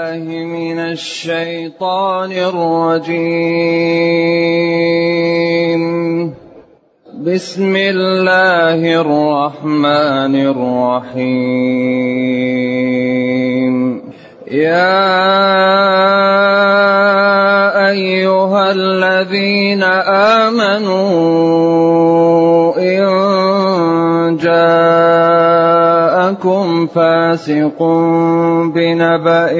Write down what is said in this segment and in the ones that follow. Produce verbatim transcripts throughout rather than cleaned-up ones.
بالله من الشيطان الرجيم. بسم الله الرحمن الرحيم. يا أيها الذين آمنوا إن جاءكم فاسق بنبأ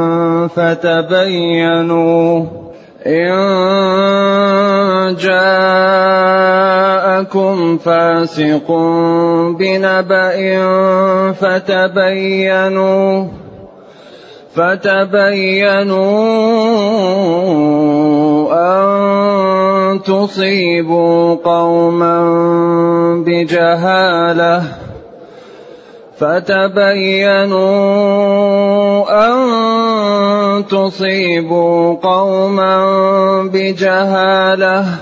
فتبينوا إن جاءكم فاسق بنبأ فتبينوا فتبينوا أن تصيبوا قوما بجهالة فتبينوا أن تصيبوا قوما بجهالة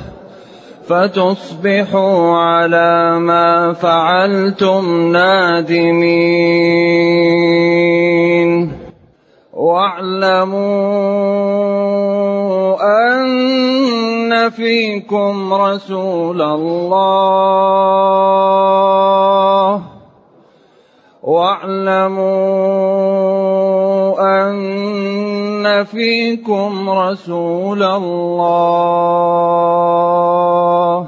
فتصبحوا على ما فعلتم نادمين. واعلموا أن فيكم رسول الله واعلموا أن فيكم رسول الله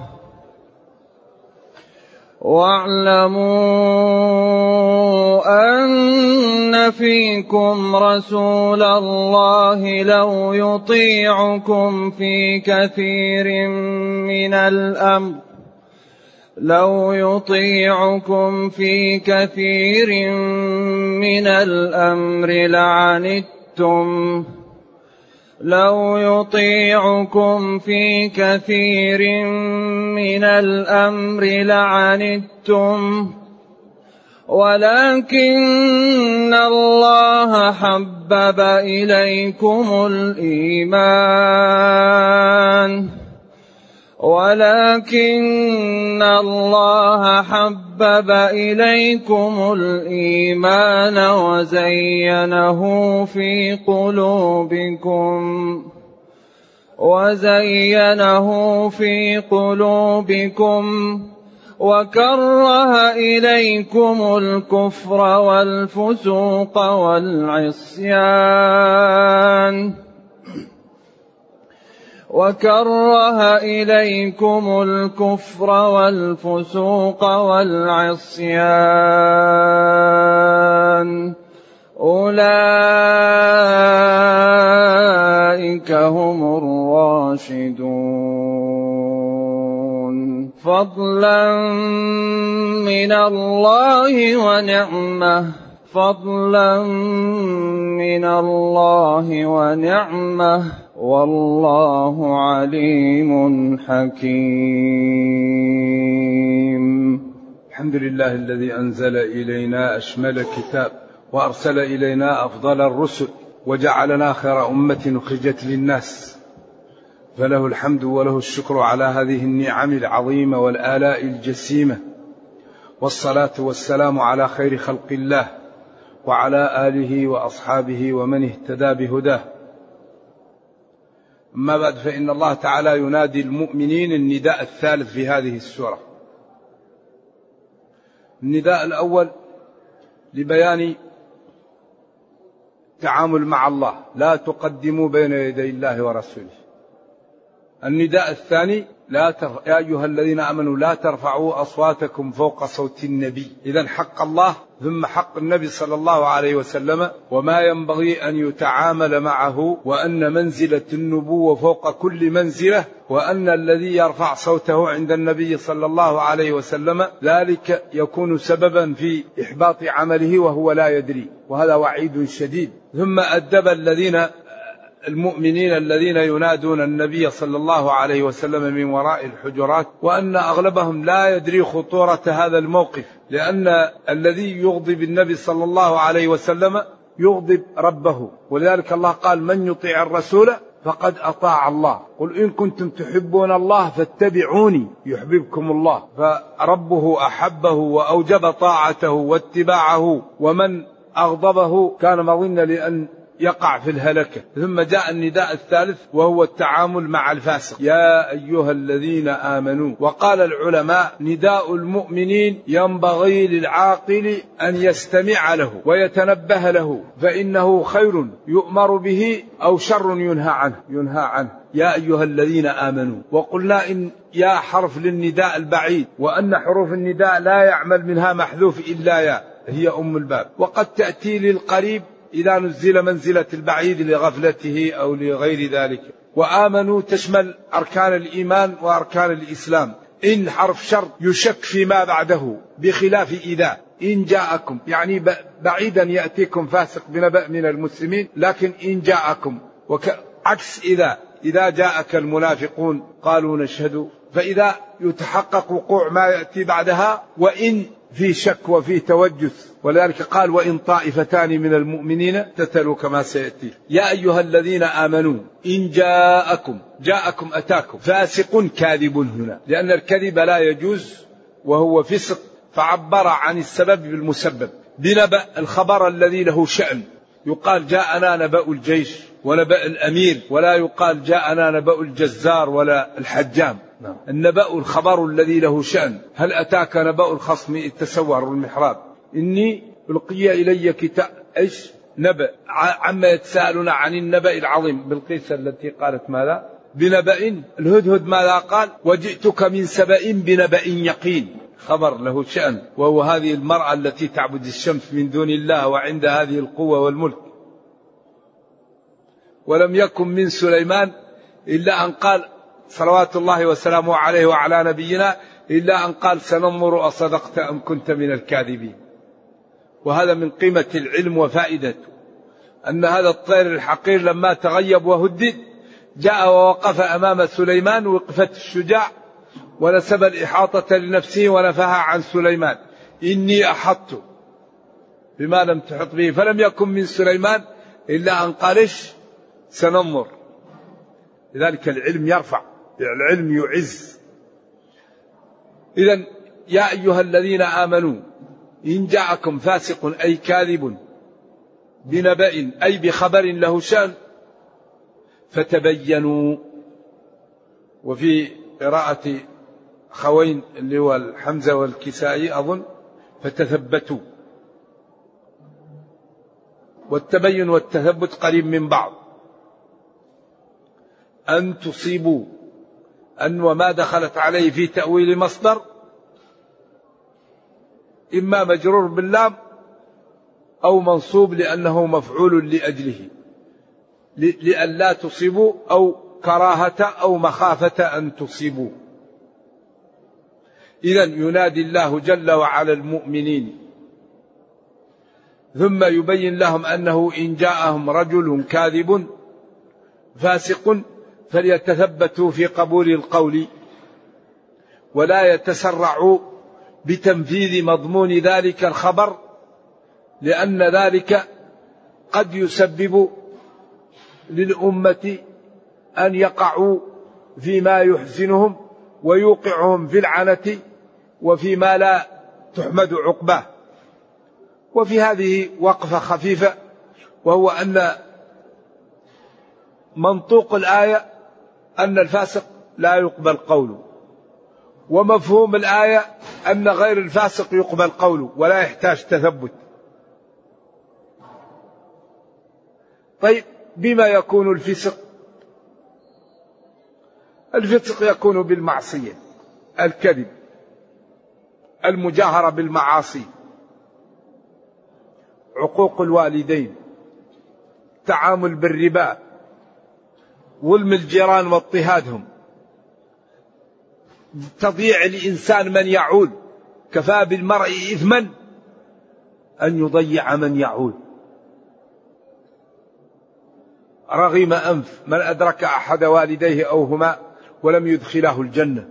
واعلموا أن فيكم رسول الله لو يطيعكم في كثير من الأمر لو يطيعكم في كثير من الأمر لعنتم لو يطيعكم في كثير من الأمر لعنتم ولكن الله حبب إليكم الإيمان ولكن الله حبب إليكم الإيمان وزينه في قلوبكم وزينه في قلوبكم وكره إليكم الكفر والفسوق والعصيان وكره إليكم الكفر والفسوق والعصيان أولئك هم الراشدون فضلا من الله ونعمة فضلا من الله ونعمة والله عليم حكيم. الحمد لله الذي أنزل إلينا أشمل كتاب وأرسل إلينا أفضل الرسل وجعلنا خير أمة أخرجت للناس، فله الحمد وله الشكر على هذه النعم العظيمة والآلاء الجسيمة، والصلاة والسلام على خير خلق الله وعلى آله وأصحابه ومن اهتدى بهداه. أما بعد، فإن الله تعالى ينادي المؤمنين النداء الثالث في هذه السورة. النداء الأول لبيان التعامل مع الله، لا تقدموا بين يدي الله ورسوله. النداء الثاني لا ترفع يا أيها الذين آمنوا لا ترفعوا أصواتكم فوق صوت النبي. إذن حق الله ثم حق النبي صلى الله عليه وسلم، وما ينبغي أن يتعامل معه، وأن منزلة النبوة فوق كل منزلة، وأن الذي يرفع صوته عند النبي صلى الله عليه وسلم ذلك يكون سببا في إحباط عمله وهو لا يدري، وهذا وعيد شديد. ثم أدب الذين المؤمنين الذين ينادون النبي صلى الله عليه وسلم من وراء الحجرات، وأن أغلبهم لا يدري خطورة هذا الموقف، لأن الذي يغضب النبي صلى الله عليه وسلم يغضب ربه، ولذلك الله قال من يطيع الرسول فقد أطاع الله. قل إن كنتم تحبون الله فاتبعوني يحببكم الله. فربه أحبه وأوجب طاعته واتباعه، ومن أغضبه كان مظنة لأن يقع في الهلكة. ثم جاء النداء الثالث وهو التعامل مع الفاسق، يا أيها الذين آمنوا. وقال العلماء نداء المؤمنين ينبغي للعاقل أن يستمع له ويتنبه له، فإنه خير يؤمر به أو شر ينهى عنه ينهى عنه يا أيها الذين آمنوا. وقلنا إن يا حرف للنداء البعيد، وأن حروف النداء لا يعمل منها محذوف إلا يا، هي أم الباب. وقد تأتي للقريب إذا نزل منزلة البعيد لغفلته أو لغير ذلك. وآمنوا تشمل أركان الإيمان وأركان الإسلام. إن حرف شر يشك فيما بعده، بخلاف إذا. إن جاءكم يعني بعيدا يأتيكم فاسق بنبأ من المسلمين، لكن إن جاءكم وعكس إذا. إذا جاءك المنافقون قالوا نشهد، فإذا يتحقق وقوع ما يأتي بعدها. وإن في شك وفي توجس، ولذلك قال وإن طائفتان من المؤمنين تتلوا كما سيأتي. يا أيها الذين آمنوا إن جاءكم، جاءكم أتاكم فاسق كاذب هنا، لأن الكذب لا يجوز وهو فسق، فعبر عن السبب بالمسبب. بنبأ الخبر الذي له شأن، يقال جاءنا نبأ الجيش ونبأ الأمير، ولا يقال جاءنا نبأ الجزار ولا الحجام. النبأ الخبر الذي له شأن. هل أتاك نبأ الخصم إذ تسوروا المحراب إني ألقي إلي كتاب إيش نبأ عما يتساءلون عن النبأ العظيم. بالقيس التي قالت ماذا بنبأ. الهدهد ماذا قال وجئتك من سبأ بنبأ يقين، خبر له شأن، وهو هذه المرأة التي تعبد الشمس من دون الله وعند هذه القوة والملك. ولم يكن من سليمان إلا أن قال صلوات الله وسلامه عليه وعلى نبينا إلا أن قال سننظر أصدقت أم كنت من الكاذبين. وهذا من قيمة العلم وفائدته، أن هذا الطير الحقير لما تغيب وهدد جاء ووقف أمام سليمان وقفة الشجاع، ونسب الإحاطة لنفسه ونفاها عن سليمان. إني أحطت بما لم تحط به. فلم يكن من سليمان إلا أن قالش سننظر. لذلك العلم يرفع، العلم يعز. إذن يا أيها الذين آمنوا إن جاءكم فاسق أي كاذب بنبأ أي بخبر له شأن فتبينوا. وفي قراءة خوين اللي هو الحمزة والكسائي أظن فتثبتوا. والتبين والتثبت قريب من بعض. أن تصيبوا أن وما دخلت عليه في تأويل مصدر إما مجرور باللام أو منصوب لأنه مفعول لأجله، لأن لا تصيبوا أو كراهة أو مخافة أن تصيبوا. إذن ينادي الله جل وعلا المؤمنين، ثم يبين لهم أنه إن جاءهم رجل كاذب فاسق فليتثبتوا في قبول القول ولا يتسرعوا بتنفيذ مضمون ذلك الخبر، لأن ذلك قد يسبب للأمة أن يقعوا فيما يحزنهم ويوقعهم في العنة وفيما لا تحمد عقباه. وفي هذه وقفة خفيفة، وهو أن منطوق الآية أن الفاسق لا يقبل قوله، ومفهوم الآية أن غير الفاسق يقبل قوله ولا يحتاج تثبت. طيب بما يكون الفسق؟ الفسق يكون بالمعصية، الكذب، المجاهرة بالمعاصي، عقوق الوالدين، تعامل بالربا، ظلم الجيران واضطهادهم، تضييع الإنسان من يعول. كفى بالمرء إثما أن يضيع من يعول. رغم أنف من أدرك أحد والديه أو هما ولم يدخله الجنة.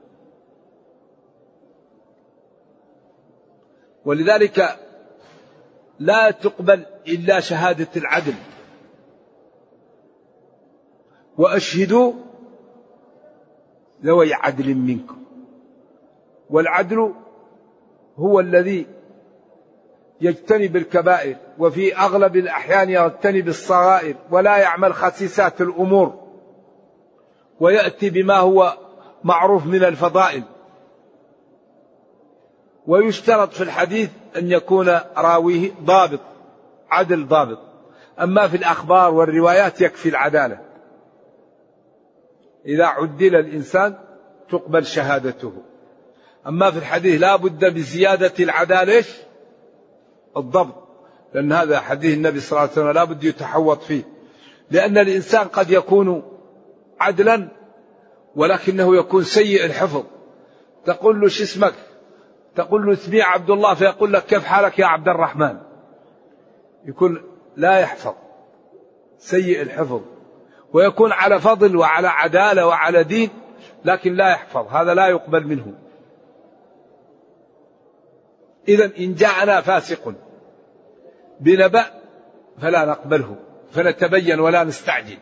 ولذلك لا تقبل إلا شهادة العدل. وأشهدوا ذوي عدل منكم. والعدل هو الذي يجتنب الكبائر، وفي أغلب الأحيان يجتنب الصغائر، ولا يعمل خسيسات الأمور، ويأتي بما هو معروف من الفضائل. ويشترط في الحديث أن يكون راويه ضابط، عدل ضابط. أما في الأخبار والروايات يكفي العدالة، إذا عدل الإنسان تقبل شهادته. أما في الحديث لا بد بزيادة العدالة الضبط، لأن هذا حديث النبي صلى الله عليه وسلم لا بد يتحوط فيه، لأن الإنسان قد يكون عدلا ولكنه يكون سيء الحفظ. تقول له شو اسمك؟ تقول له اسمي عبد الله، فيقول لك كيف حالك يا عبد الرحمن، يكون لا يحفظ، سيء الحفظ، ويكون على فضل وعلى عدالة وعلى دين لكن لا يحفظ، هذا لا يقبل منه. إذن إن جاءنا فاسق بنبأ فلا نقبله، فنتبين ولا نستعجل.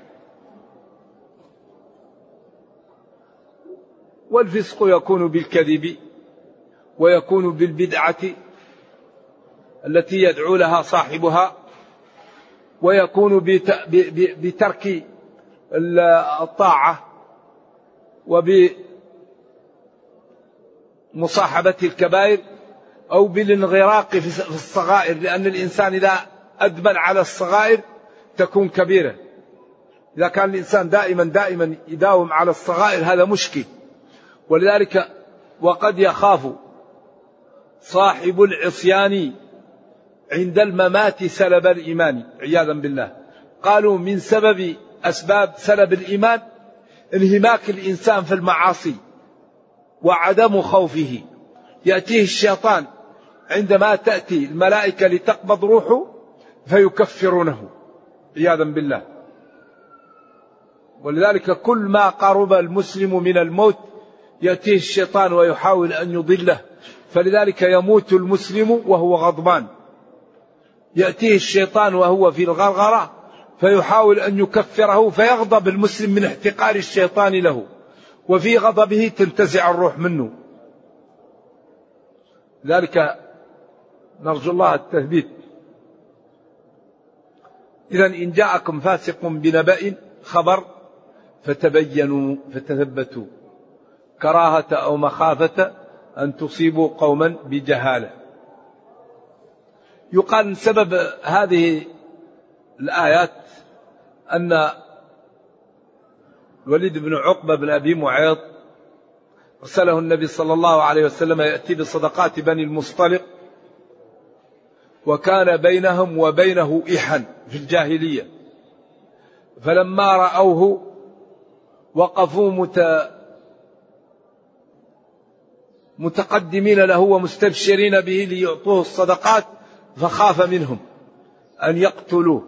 والفسق يكون بالكذب، ويكون بالبدعة التي يدعو لها صاحبها، ويكون بترك الطاعة وبمصاحبة الكبائر، أو بالانغراق في الصغائر، لأن الإنسان إذا أدمن على الصغائر تكون كبيرة. إذا كان الإنسان دائما دائما يداوم على الصغائر هذا مشكل. ولذلك وقد يخاف صاحب العصيان عند الممات سلب الإيمان عياذا بالله. قالوا من سبب أسباب سلب الإيمان انهماك الإنسان في المعاصي وعدم خوفه. يأتيه الشيطان عندما تأتي الملائكة لتقبض روحه فيكفرونه عياذا بالله. ولذلك كل ما قرب المسلم من الموت يأتيه الشيطان ويحاول أن يضله، فلذلك يموت المسلم وهو غضبان. يأتيه الشيطان وهو في الغرغرة فيحاول أن يكفره، فيغضب المسلم من احتقار الشيطان له، وفي غضبه تنتزع الروح منه. ذلك نرجو الله التثبيت. إذا إن جاءكم فاسق بنبأ خبر فتبينوا فتثبتوا كراهة أو مخافة أن تصيبوا قوما بجهالة. يقال سبب هذه الآيات أن الوليد بن عقبة بن أبي معيط أرسله النبي صلى الله عليه وسلم يأتي بصدقات بني المصطلق، وكان بينهم وبينه إحن في الجاهلية، فلما رأوه وقفوا مت متقدمين له ومستبشرين به ليعطوه الصدقات، فخاف منهم أن يقتلوه،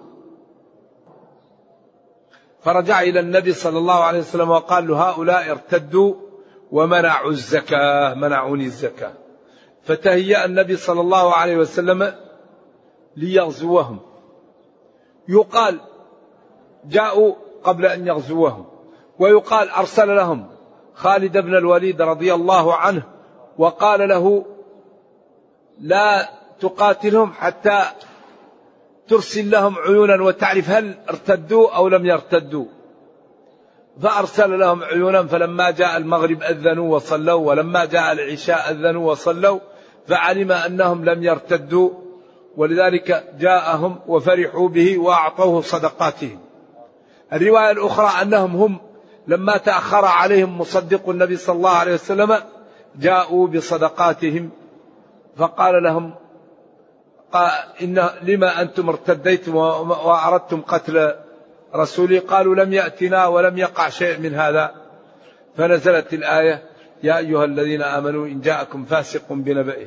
فرجع إلى النبي صلى الله عليه وسلم وقال له هؤلاء ارتدوا ومنعوا الزكاة، منعوني الزكاة. فتهيأ النبي صلى الله عليه وسلم ليغزوهم. يقال جاءوا قبل أن يغزوهم، ويقال أرسل لهم خالد بن الوليد رضي الله عنه وقال له لا تقاتلهم حتى ترسل لهم عيونا وتعرف هل ارتدوا أو لم يرتدوا. فأرسل لهم عيونا، فلما جاء المغرب أذنوا وصلوا، ولما جاء العشاء أذنوا وصلوا، فعلم أنهم لم يرتدوا، ولذلك جاءهم وفرحوا به وأعطوه صدقاتهم. الرواية الأخرى أنهم هم لما تأخر عليهم مصدق النبي صلى الله عليه وسلم جاءوا بصدقاتهم، فقال لهم قال إن لما أنتم ارتديتم وأردتم قتل رسولي؟ قالوا لم يأتنا ولم يقع شيء من هذا. فنزلت الآية يا أيها الذين آمنوا إن جاءكم فاسق بنبأ.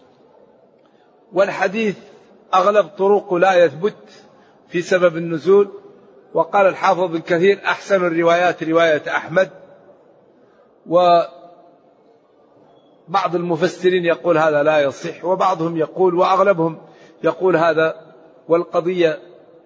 والحديث أغلب طرق لا يثبت في سبب النزول. وقال الحافظ ابن كثير أحسن الروايات رواية أحمد، وبعض المفسرين يقول هذا لا يصح، وبعضهم يقول وأغلبهم يقول هذا. والقضية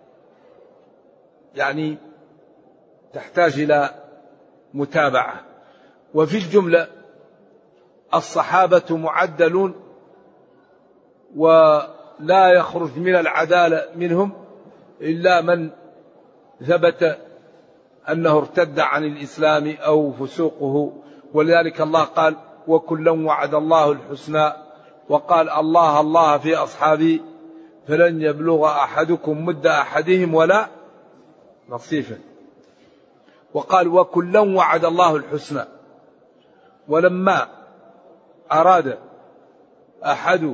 يعني تحتاج إلى متابعة. وفي الجملة الصحابة معدلون، لا يخرج من العدالة منهم إلا من ثبت أنه ارتد عن الإسلام أو فسوقه. ولذلك الله قال وكلا وعد الله الحسنى، وقال الله الله في أصحابي فلن يبلغ أحدكم مد أحدهم ولا نصيفه. وقال وكلا وعد الله الحسنى. ولما أراد أحد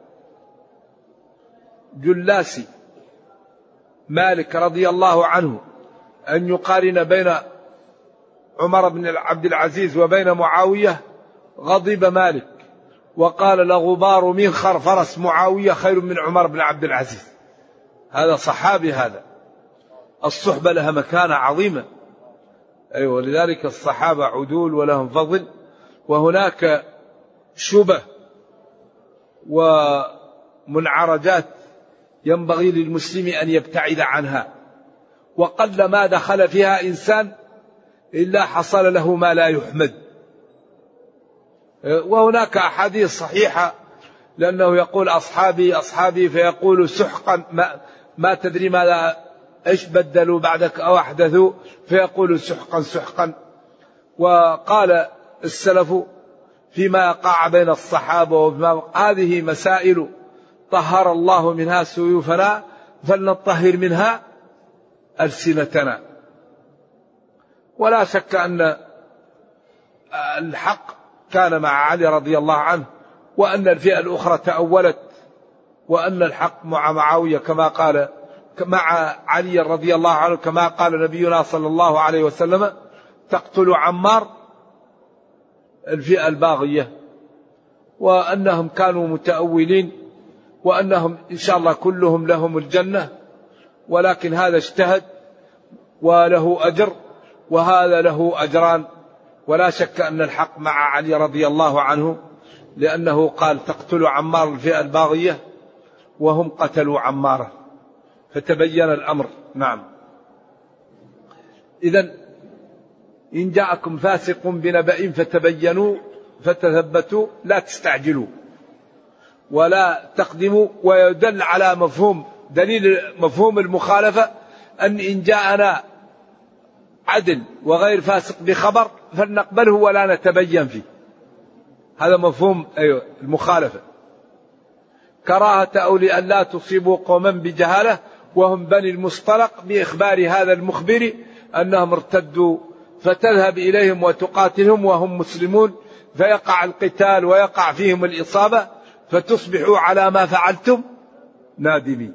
جلاس مالك رضي الله عنه أن يقارن بين عمر بن عبد العزيز وبين معاوية غضب مالك وقال لغبار منخر فرس معاوية خير من عمر بن عبد العزيز. هذا صحابي، هذا الصحبة لها مكانة عظيمة. أيوة، لذلك الصحابة عدول ولهم فضل. وهناك شبه ومنعرجات ينبغي للمسلم أن يبتعد عنها، وقل ما دخل فيها إنسان إلا حصل له ما لا يحمد. وهناك أحاديث صحيحة، لأنه يقول أصحابي أصحابي فيقول سحقا ما, ما تدري ماذا إيش بدلوا بعدك أو أحدثوا، فيقول سحقا سحقا. وقال السلف فيما يقع بين الصحابة وفيما هذه مسائل طهر الله منها سيوفنا فلنطهر منها ألسنتنا. ولا شك أن الحق كان مع علي رضي الله عنه، وأن الفئة الأخرى تأولت، وأن الحق مع معاوية كما قال مع علي رضي الله عنه، كما قال نبينا صلى الله عليه وسلم تقتل عمار الفئة الباغية. وأنهم كانوا متأولين، وأنهم إن شاء الله كلهم لهم الجنة، ولكن هذا اجتهد وله أجر وهذا له أجران. ولا شك أن الحق مع علي رضي الله عنه، لأنه قال تقتل عمار الفئة الباغية وهم قتلوا عمارا، فتبين الأمر. نعم. إذن إن جاءكم فاسق بنبأ فتبينوا فتثبتوا لا تستعجلوا ولا تقدموا. ويدل على مفهوم دليل مفهوم المخالفة أن إن جاءنا عدل وغير فاسق بخبر فلنقبله ولا نتبين فيه. هذا مفهوم أيوة المخالفة. كراهة أو لأن لا تصيبوا قوما بجهالة وهم بني المصطلق بإخبار هذا المخبر أنهم ارتدوا، فتذهب إليهم وتقاتلهم وهم مسلمون، فيقع القتال ويقع فيهم الإصابة، فتصبحوا على ما فعلتم نادمين.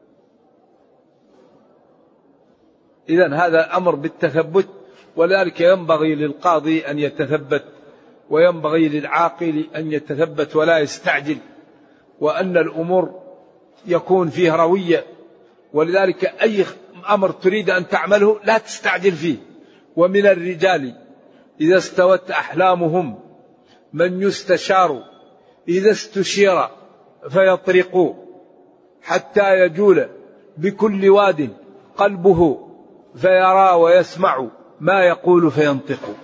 إذن هذا أمر بالتثبت، ولذلك ينبغي للقاضي أن يتثبت، وينبغي للعاقل أن يتثبت ولا يستعجل، وأن الأمور يكون فيه روية. ولذلك أي أمر تريد أن تعمله لا تستعجل فيه. ومن الرجال إذا استوت أحلامهم من يستشار إذا استشير فيطرق حتى يجول بكل واد قلبه فيرى ويسمع ما يقول فينطق.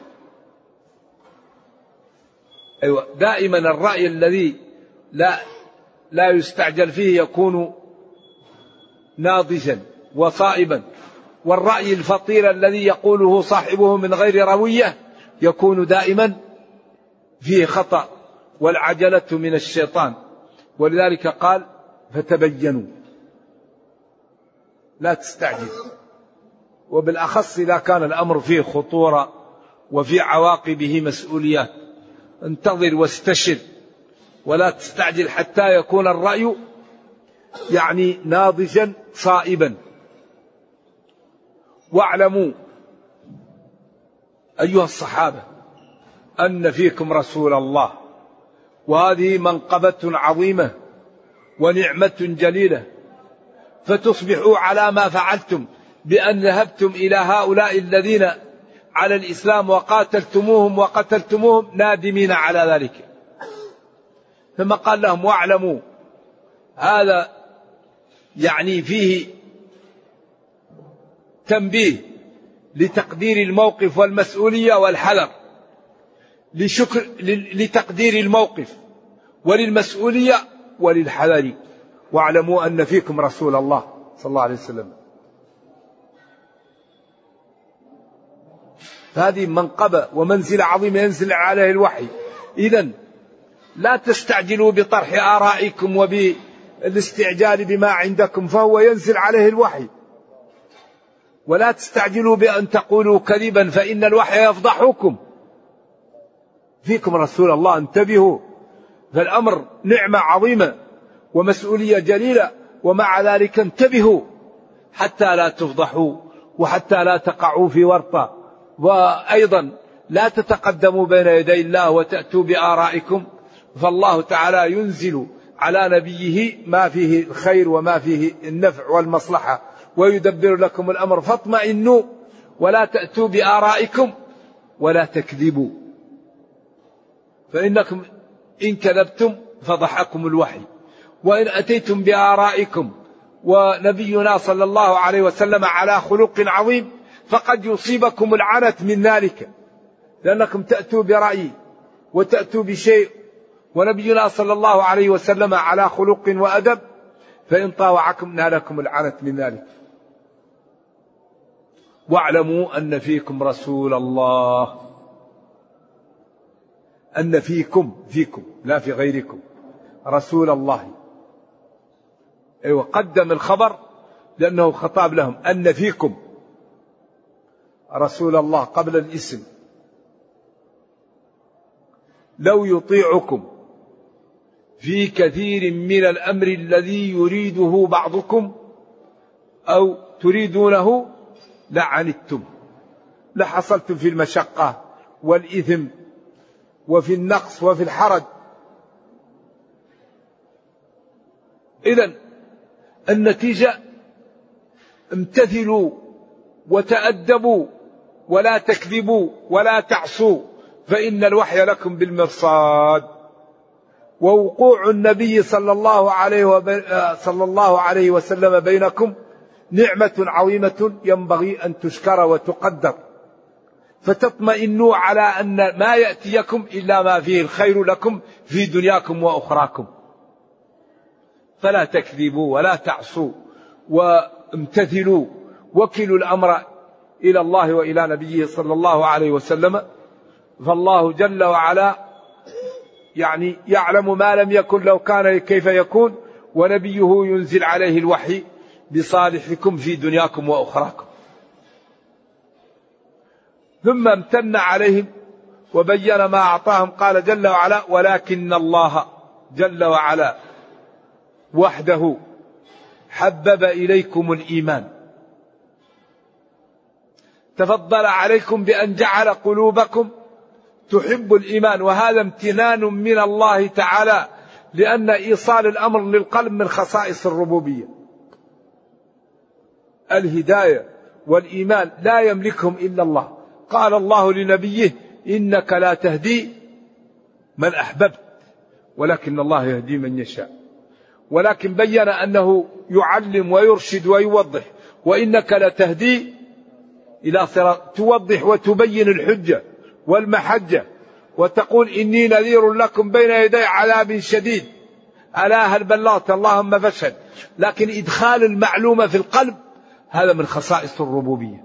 أيوة، دائما الرأي الذي لا لا يستعجل فيه يكون ناضجا وصائبا، والرأي الفطير الذي يقوله صاحبه من غير روية يكون دائما فيه خطأ، والعجلة من الشيطان. ولذلك قال فتبينوا، لا تستعجل، وبالأخص إذا كان الأمر فيه خطورة وفي عواقبه مسؤوليات. انتظر واستشر ولا تستعجل حتى يكون الرأي يعني ناضجا صائبا. واعلموا أيها الصحابة أن فيكم رسول الله، وهذه منقبة عظيمة ونعمة جليلة، فتصبحوا على ما فعلتم بأن ذهبتم إلى هؤلاء الذين على الإسلام وقاتلتموهم وقتلتموهم نادمين على ذلك. ثم قال لهم واعلموا، هذا يعني فيه تنبيه لتقدير الموقف والمسؤولية والحذر، لشكر لتقدير الموقف وللمسؤولية وللحذر. واعلموا أن فيكم رسول الله صلى الله عليه وسلم. هذه منقبة ومنزلة عظيمة ينزل عليه الوحي. إذن لا تستعجلوا بطرح آرائكم وبالاستعجال بما عندكم، فهو ينزل عليه الوحي. ولا تستعجلوا بأن تقولوا كذبا فإن الوحي يفضحكم. فيكم رسول الله، انتبهوا. فالأمر نعمة عظيمة ومسؤولية جليلة، ومع ذلك انتبهوا حتى لا تفضحوا وحتى لا تقعوا في ورطة. وأيضا لا تتقدموا بين يدي الله وتأتوا بآرائكم، فالله تعالى ينزل على نبيه ما فيه الخير وما فيه النفع والمصلحة ويدبر لكم الأمر، فاطمئنوا ولا تأتوا بآرائكم ولا تكذبوا، فإنكم إن كذبتم فضحكم الوحي. وإن أتيتم بآرائكم ونبينا صلى الله عليه وسلم على خلق عظيم فقد يصيبكم العنت من ذلك، لأنكم تأتوا برأي وتأتوا بشيء ونبينا صلى الله عليه وسلم على خلق وأدب، فإن طاوعكم نالكم العنت من ذلك. واعلموا أن فيكم رسول الله، أن فيكم فيكم لا في غيركم رسول الله. أيوة، قدم الخبر لأنه خطاب لهم، أن فيكم رسول الله قبل الاسم. لو يطيعكم في كثير من الأمر الذي يريده بعضكم أو تريدونه لعنتم، لحصلتم في المشقة والإثم وفي النقص وفي الحرج. إذن النتيجة امتثلوا وتأدبوا ولا تكذبوا ولا تعصوا، فإن الوحي لكم بالمرصاد. ووقوع النبي صلى الله عليه وب... صلى الله عليه وسلم بينكم نعمة عظيمة ينبغي أن تشكر وتقدر، فتطمئنوا على أن ما يأتيكم إلا ما فيه الخير لكم في دنياكم وأخراكم. فلا تكذبوا ولا تعصوا وامتثلوا، وكلوا الأمر إلى الله وإلى نبيه صلى الله عليه وسلم. فالله جل وعلا يعني يعلم ما لم يكن لو كان كيف يكون، ونبيه ينزل عليه الوحي بصالحكم في دنياكم وأخراكم. ثم امتن عليهم وبين ما أعطاهم، قال جل وعلا: ولكن الله جل وعلا وحده حبب إليكم الإيمان، تفضل عليكم بأن جعل قلوبكم تحب الإيمان. وهذا امتنان من الله تعالى، لأن إيصال الأمر للقلب من خصائص الربوبية. الهداية والإيمان لا يملكهم إلا الله. قال الله لنبيه: إنك لا تهدي من أحببت ولكن الله يهدي من يشاء. ولكن بين أنه يعلم ويرشد ويوضح، وإنك لتهدي إلى صراط، توضح وتبين الحجة والمحجة، وتقول: إني نذير لكم بين يدي عذاب شديد، ألا هل بلغت؟ اللهم فاشهد. لكن إدخال المعلومة في القلب هذا من خصائص الربوبية.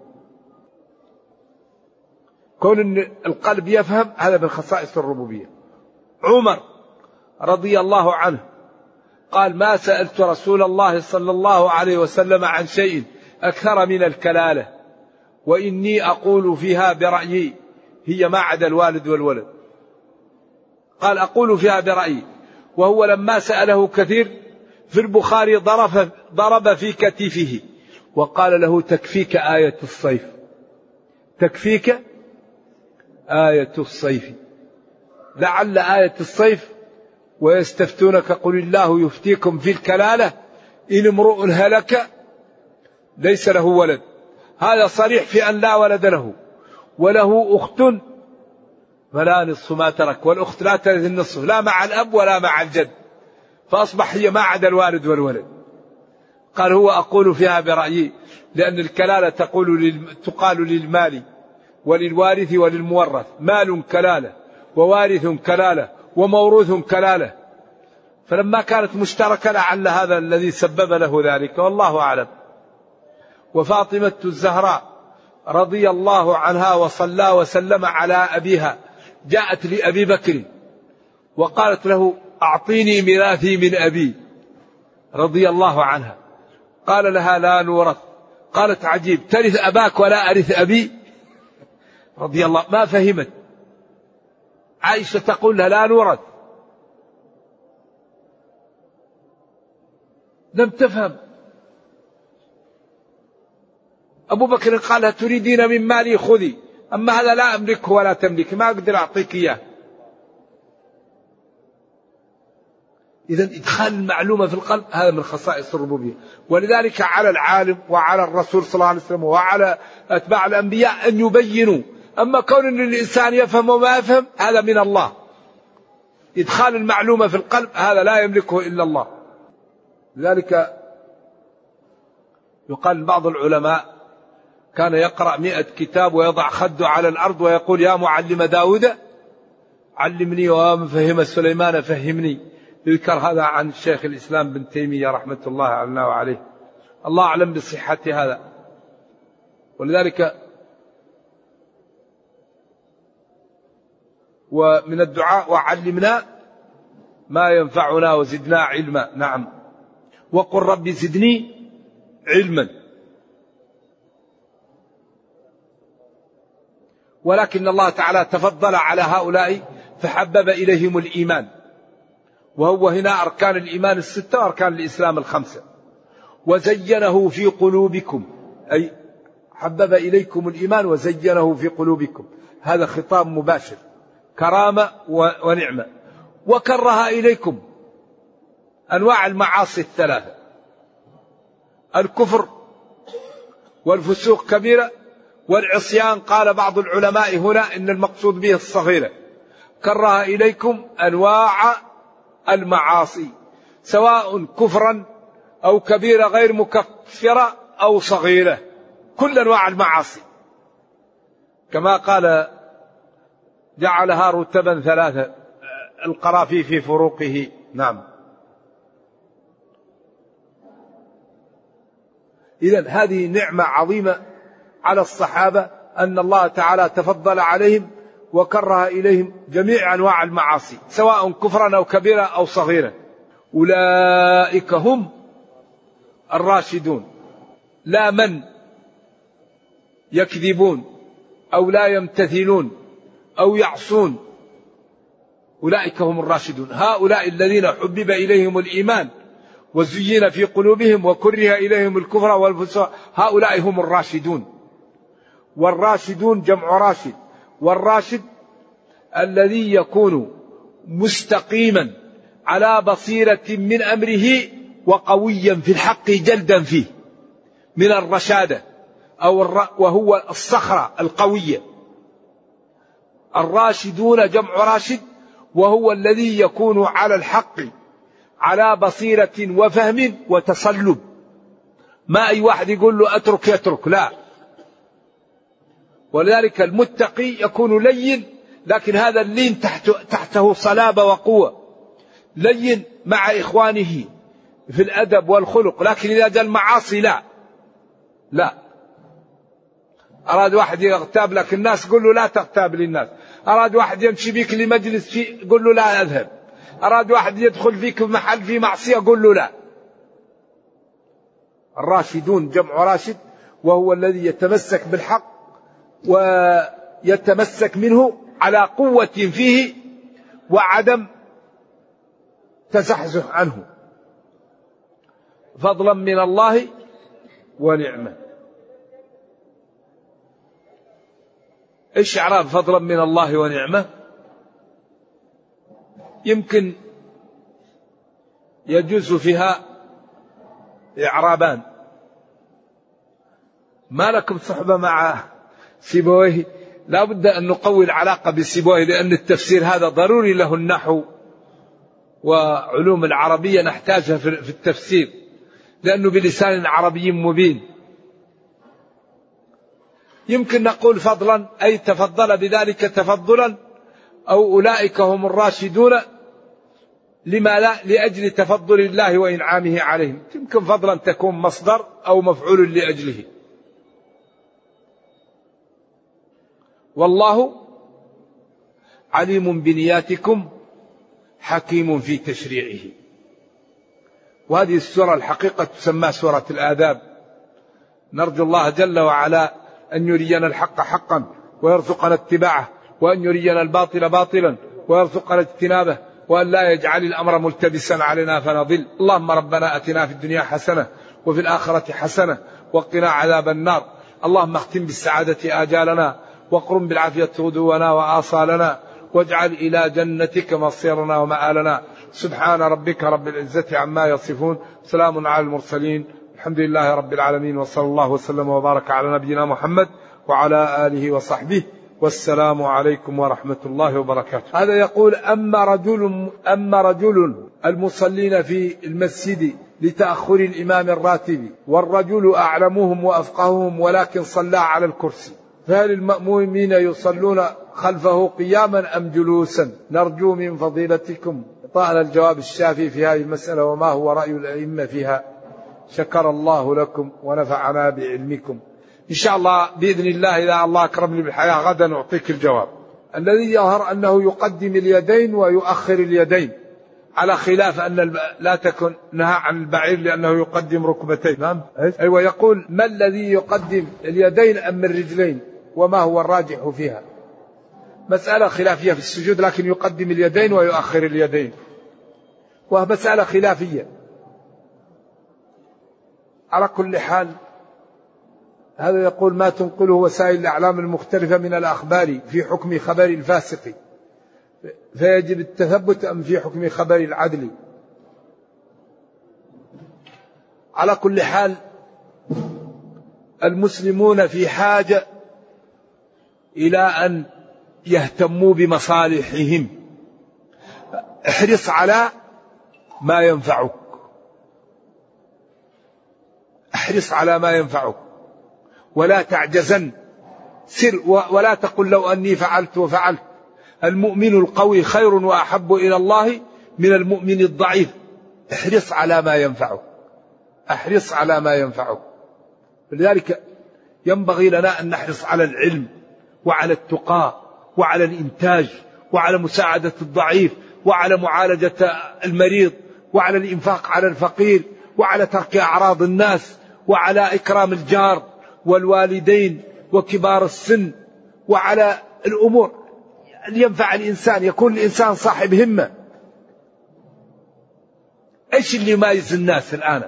كون أن القلب يفهم هذا من خصائص الربوبية. عمر رضي الله عنه قال: ما سألت رسول الله صلى الله عليه وسلم عن شيء أكثر من الكلالة، وإني أقول فيها برأيي، هي ما عدا الوالد والولد. قال: أقول فيها برأيي. وهو لما سأله كثير في البخاري ضرب, ضرب في كتفه وقال له: تكفيك آية الصيف، تكفيك آية الصيف. لعل آية الصيف: ويستفتونك قل الله يفتيكم في الكلالة إن امرؤ هلك ليس له ولد. هذا صريح في أن لا ولد له، وله أخت فلا نصف ما ترك، والأخت لا ترث النصف، لا مع الأب ولا مع الجد، فأصبح هي ما عدا الوالد والولد. قال: هو أقول فيها برأيي، لأن الكلالة تقول لل... تقال للمال وللوارث وللمورث، مال كلالة ووارث كلالة وموروث كلالة. فلما كانت مشتركة لعل هذا الذي سبب له ذلك، والله أعلم. وفاطمة الزهراء رضي الله عنها وصلى وسلم على أبيها جاءت لأبي بكر وقالت له أعطيني ميراثي من أبي رضي الله عنها، قال لها لا نورث. قالت عجيب، ترث أباك ولا أرث أبي؟ رضي الله، ما فهمت. عائشة تقول لها لا نورث، لم تفهم. أبو بكر قال لها تريدين من مالي خذي، أما هذا لا أملكه ولا تملك، ما أقدر أعطيك إياه. إذن إدخال المعلومة في القلب هذا من خصائص الربوبية. ولذلك على العالم وعلى الرسول صلى الله عليه وسلم وعلى أتباع الأنبياء أن يبينوا. أما كون أن الإنسان يفهم وما يفهم هذا من الله. إدخال المعلومة في القلب هذا لا يملكه إلا الله. لذلك يقال بعض العلماء كان يقرأ مئة كتاب ويضع خده على الأرض ويقول يا معلم داود علمني وما فهم سليمان فهمني. يذكر هذا عن الشيخ الإسلام بن تيمية رحمة الله علينا وعليه. الله أعلم بصحة هذا. ولذلك ومن الدعاء وعلمنا ما ينفعنا وزدنا علما. نعم، وقل رب زدني علما. ولكن الله تعالى تفضل على هؤلاء فحبب إليهم الإيمان، وهو هنا أركان الإيمان الستة وأركان الإسلام الخمسة. وزينه في قلوبكم، أي حبب إليكم الإيمان وزينه في قلوبكم، هذا خطاب مباشر، كرامة ونعمة. وكره إليكم أنواع المعاصي الثلاثة، الكفر والفسوق كبيرة والعصيان. قال بعض العلماء هنا إن المقصود به الصغيرة. كره إليكم أنواع المعاصي سواء كفرا أو كبيرة غير مكفرة أو صغيرة، كل أنواع المعاصي كما قال جعلها رتبا ثلاثة القرافي في فروقه. نعم. إذن هذه نعمة عظيمة على الصحابة أن الله تعالى تفضل عليهم وكره إليهم جميع أنواع المعاصي سواء كفرا أو كبيرة أو صغيرة. أولئك هم الراشدون، لا من يكذبون أو لا يمتثلون أو يعصون، أولئك هم الراشدون. هؤلاء الذين حبب إليهم الإيمان وزين في قلوبهم وكره إليهم الكفر والفسوق، هؤلاء هم الراشدون. والراشدون جمع راشد، والراشد الذي يكون مستقيما على بصيرة من أمره وقويا في الحق جلدا فيه، من الرشادة أو الر... وهو الصخرة القوية. الراشدون جمع راشد، وهو الذي يكون على الحق على بصيرة وفهم وتصلب. ما أي واحد يقول له أترك يترك، لا. ولذلك المتقي يكون لين، لكن هذا اللين تحته, تحته صلابة وقوة، لين مع إخوانه في الأدب والخلق. لكن إذا جاء المعاصي لا لا أراد واحد يغتاب لك الناس قل له لا تغتاب للناس، أراد واحد يمشي بك لمجلس فيه قل له لا أذهب، أراد واحد يدخل فيك محل في معصية قل له لا. الراشدون جمع راشد، وهو الذي يتمسك بالحق ويتمسك منه على قوة فيه وعدم تزحزح عنه، فضلا من الله ونعمة. ايش اعراب فضلا من الله ونعمة؟ يمكن يجوز فيها اعرابان. ما لكم صحبة مع سيبويه؟ لا بد أن نقوي العلاقة بسيبويه، لأن التفسير هذا ضروري له النحو وعلوم العربية نحتاجها في التفسير، لأنه بلسان عربي مبين. يمكن نقول فضلا أي تفضل بذلك تفضلا، أو أولئك هم الراشدون لما لا؟ لأجل تفضل الله وإنعامه عليهم. يمكن فضلا تكون مصدر أو مفعول لأجله. والله عليم بنياتكم حكيم في تشريعه. وهذه السورة الحقيقة تسمى سورة الآداب. نرجو الله جل وعلا أن يرينا الحق حقا ويرزقنا اتباعه، وأن يرينا الباطل باطلا ويرزقنا اجتنابه، وأن لا يجعل الأمر ملتبسا علينا فنضل. اللهم ربنا أتنا في الدنيا حسنة وفي الآخرة حسنة وقنا عذاب النار. اللهم اختم بالسعادة آجالنا واقرم بالعافية غدونا وآصالنا، واجعل إلى جنتك مصيرنا ومآلنا. سبحان ربك رب العزة عما يصفون، سلام على المرسلين، الحمد لله رب العالمين، وصلى الله وسلم وبارك على نبينا محمد وعلى آله وصحبه، والسلام عليكم ورحمة الله وبركاته. هذا يقول: أما رجل أما رجل المصلين في المسجد لتأخر الإمام الراتب، والرجل أعلمهم وأفقههم ولكن صلى على الكرسي، فهل المأمومين يصلون خلفه قياما أم جلوسا؟ نرجو من فضيلتكم إعطاءنا الجواب الشافي في هذه المسألة، وما هو رأي الأئمة فيها. شكر الله لكم ونفعنا بعلمكم. إن شاء الله بإذن الله إذا الله أكرمني بالحياة غدا نعطيك الجواب. الذي يظهر أنه يقدم اليدين ويؤخر اليدين، على خلاف أن لا تكن نهى عن البعير لأنه يقدم ركبتين. نعم. أيوة. يقول: ما الذي يقدم اليدين أم الرجلين، وما هو الراجح فيها؟ مسألة خلافية في السجود، لكن يقدم اليدين ويؤخر اليدين، وهي مسألة خلافية. على كل حال هذا يقول: ما تنقله وسائل الأعلام المختلفة من الأخبار في حكم خبر الفاسق، فيجب التثبت أم في حكم خبر العدل؟ على كل حال المسلمون في حاجة إلى أن يهتموا بمصالحهم. احرص على ما ينفعك، احرص على ما ينفعك ولا تعجزن، سر ولا تقل لو أني فعلت وفعلت. المؤمن القوي خير وأحب إلى الله من المؤمن الضعيف. احرص على ما ينفعك، احرص على ما ينفعك. لذلك ينبغي لنا أن نحرص على العلم وعلى التقى وعلى الإنتاج وعلى مساعدة الضعيف وعلى معالجة المريض وعلى الإنفاق على الفقير وعلى ترك أعراض الناس وعلى إكرام الجار والوالدين وكبار السن، وعلى الأمور اللي ينفع الإنسان، يكون الإنسان صاحب همة. إيش اللي يميز الناس الآن؟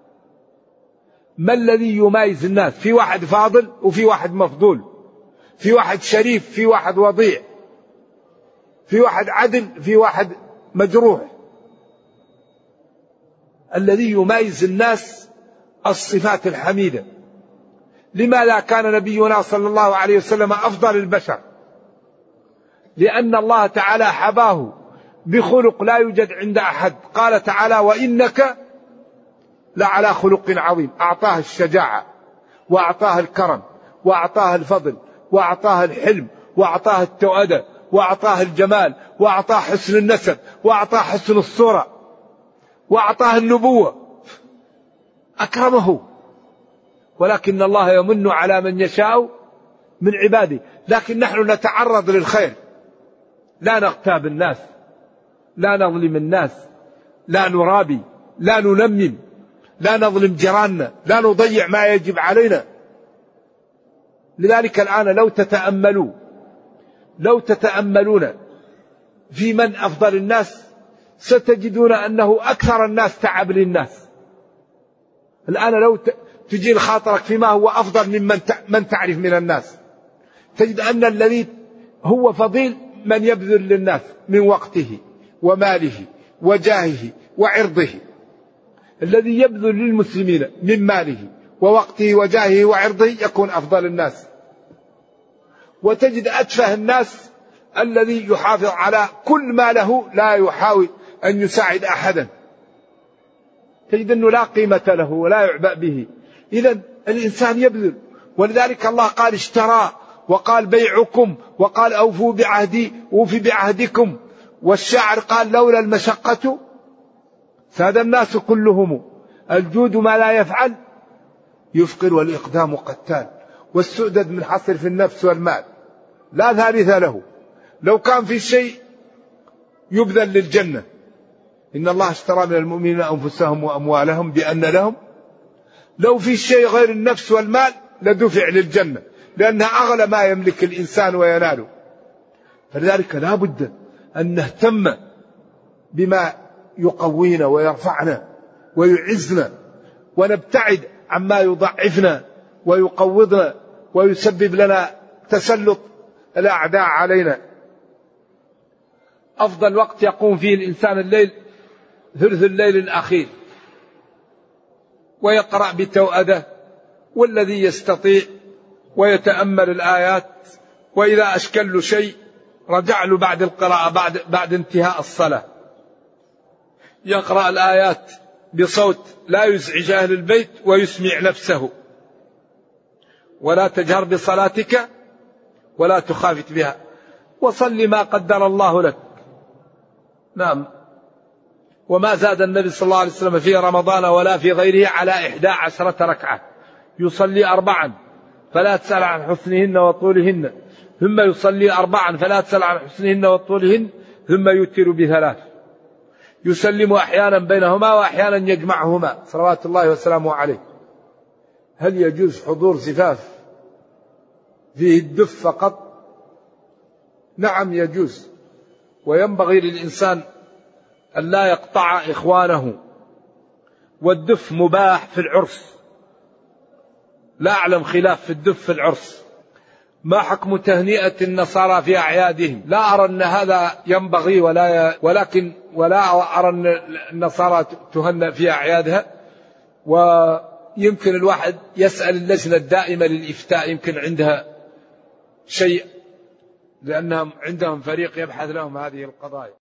ما الذي يميز الناس؟ في واحد فاضل وفي واحد مفضول، في واحد شريف في واحد وضيع، في واحد عدل في واحد مجروح. الذي يميز الناس الصفات الحميدة. لماذا كان نبينا صلى الله عليه وسلم أفضل البشر؟ لأن الله تعالى حباه بخلق لا يوجد عند أحد. قال تعالى: وإنك لعلى خلق عظيم. أعطاه الشجاعة وأعطاه الكرم وأعطاه الفضل وأعطاه الحلم وأعطاه التؤدة وأعطاه الجمال وأعطاه حسن النسب وأعطاه حسن الصورة وأعطاه النبوة، أكرمه. ولكن الله يمن على من يشاء من عباده. لكن نحن نتعرض للخير، لا نغتاب الناس، لا نظلم الناس، لا نرابي، لا ننمم، لا نظلم جيراننا، لا نضيع ما يجب علينا. لذلك الآن لو تتأملوا لو تتأملون في من أفضل الناس ستجدون أنه أكثر الناس تعب للناس. الآن لو تجي خاطرك فيما هو أفضل ممن من تعرف من الناس، تجد أن الذي هو فضيل من يبذل للناس من وقته وماله وجاهه وعرضه. الذي يبذل للمسلمين من ماله ووقته وجاهه وعرضه يكون أفضل الناس. وتجد أتفه الناس الذي يحافظ على كل ما له، لا يحاول أن يساعد أحدا، تجد أنه لا قيمة له ولا يعبأ به. إذن الإنسان يبذل. ولذلك الله قال: اشترى، وقال: بيعكم، وقال: أوفوا بعهدي أوفي بعهدكم. والشاعر قال: لولا المشقة ساد الناس كلهم. الجود ما لا يفعل يفقر، والإقدام قتال، والسؤدد منحصر في النفس والمال لا ثالث له. لو كان في شيء يبذل للجنة، إن الله اشترى من المؤمنين أنفسهم وأموالهم بأن لهم، لو في شيء غير النفس والمال لدفع للجنة، لأنها أغلى ما يملك الإنسان ويناله. فلذلك لا بد أن نهتم بما يقوينا ويرفعنا ويعزنا، ونبتعد عما يضعفنا ويقوضنا ويسبب لنا تسلط الأعداء علينا. أفضل وقت يقوم فيه الإنسان الليل، ثلث الليل الأخير، ويقرأ بتوأده، والذي يستطيع ويتأمل الآيات، وإذا أشكل له شيء رجع له بعد القراءة، بعد, بعد انتهاء الصلاة يقرأ الآيات بصوت لا يزعج أهل البيت ويسمع نفسه. ولا تجهر بصلاتك ولا تخافت بها، وصل ما قدر الله لك. نعم. وما زاد النبي صلى الله عليه وسلم في رمضان ولا في غيره على إحدى عشرة ركعة، يصلي أربعا فلا تسأل عن حسنهن وطولهن، ثم يصلي أربعا فلا تسأل عن حسنهن وطولهن، ثم يوتر بثلاث، يسلم أحيانا بينهما وأحيانا يجمعهما صلوات الله وسلامه عليه. هل يجوز حضور زفاف فيه الدف فقط؟ نعم يجوز، وينبغي للإنسان أن لا يقطع إخوانه، والدف مباح في العرس، لا أعلم خلاف في الدف في العرس. ما حكم تهنئة النصارى في أعيادهم؟ لا أرى أن هذا ينبغي، ولا ي... ولكن ولا أرى أن النصارى تهنأ في أعيادها. ويمكن الواحد يسأل اللجنة الدائمة للإفتاء، يمكن عندها شيء، لأنهم عندهم فريق يبحث لهم هذه القضايا.